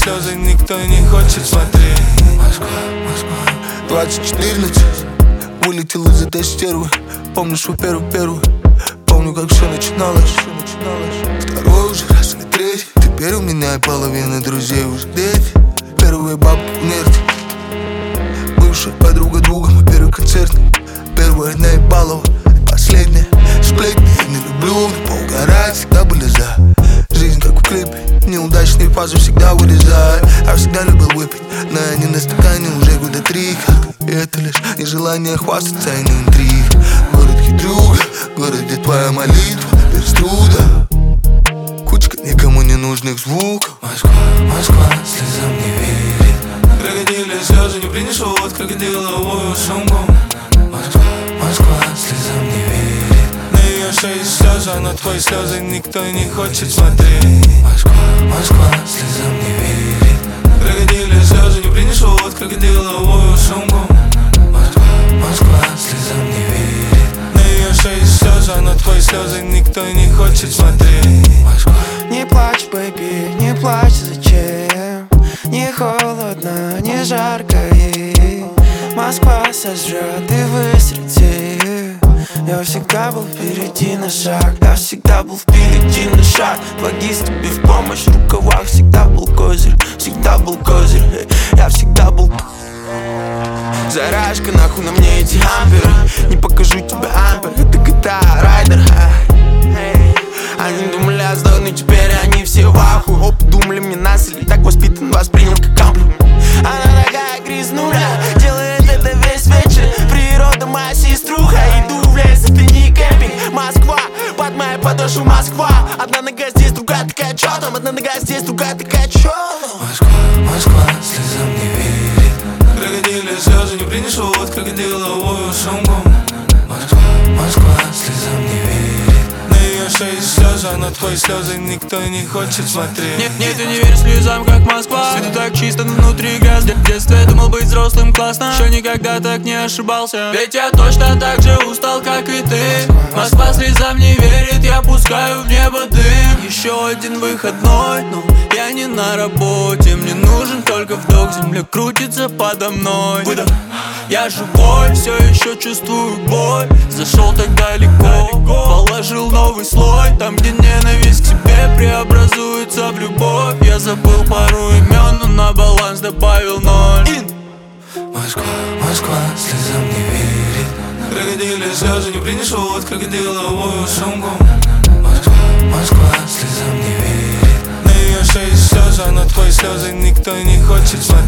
слезы никто не хочет смотреть. Москва, Москва. 2014. Вылетел из этой стервы. Помню свой первый. Помню, как все начиналось. Второй уже раз или третий. Теперь у меня и половина друзей уже дети. Первая бабка смерти. Бывшая подруга друга. Мой первый концерт. Первая наебалова. Последняя сплетни. Я не люблю поугарать. Всегда были за жизнь, как в клипе. Неудачные фазы всегда вырезаю. Я всегда любил выпить, но я не на стакане уже года 3. И это лишь нежелание хвастаться и не интриг. Город хитрюга, город, где твоя молитва без труда. Кучка никому не нужных звуков. Москва, Москва, слезам не верит. Крокодили слезы не принесут крокодиловую сумку. Москва, Москва, слезам не верит. На ее шее слезы, а на твои слезы никто не хочет смотреть. Москва, Москва, слезам не верит. Крокодили слезы не принесут крокодиловую сумку. Москва, Москва, слезам не верит. На ее шее слезы, а на твои слезы никто не хочет смотреть. Москва. Не плачь, бэйби, не плачь, зачем? Не холодно, не жарко, и Москва сожрет и выстрелит. Я всегда был впереди на шаг. Я всегда был впереди на шаг. Логист тебе в помощь, в рукавах всегда был козырь. Всегда был козырь, я всегда был. Заряжка, нахуй на мне эти амперы. Не покажу тебе ампер, это GTA Райдер. Они думали, я сдохну, теперь они все в ахуе. Оп, думали, мне насыли, так воспитан, воспринял как комплимент. Она такая грязнуля, делает это весь вечер. Природа моя сеструха, иду в лес, это не кемпинг. Москва, под моей подошвой Москва. Одна нога здесь, другая такая, чё там? Одна нога здесь, другая такая, чё там? Москва, Москва, слезам не верит. Крокодили слезы не принесут крокодиловую сумку. Москва, Москва, слезам не верит. На ее шее слезы, а на твои слезы никто не хочет смотреть. Нет, я не верю слезам, как Москва. Все так чисто, но внутри газ. В детстве думал быть взрослым классно. Еще никогда так не ошибался. Ведь я точно так же устал, как и ты. Москва слезам не верит, я пускаю в небо дым. Еще один выходной, но я не на работе. Мне нужен только вдох, земля крутится подо мной. Выдох. Я живой, все еще чувствую боль. Зашел так далеко, положил новый слой. Там, где ненависть к себе преобразуется в любовь. Я забыл пару имен, но на баланс добавил 0. Москва, Москва, слезам не верит. Крокодили слезы не принесут крокодиловую сумку. Москва, Москва, слезам не верит. На ее шее слезы, а на твои слезы никто не хочет смотреть.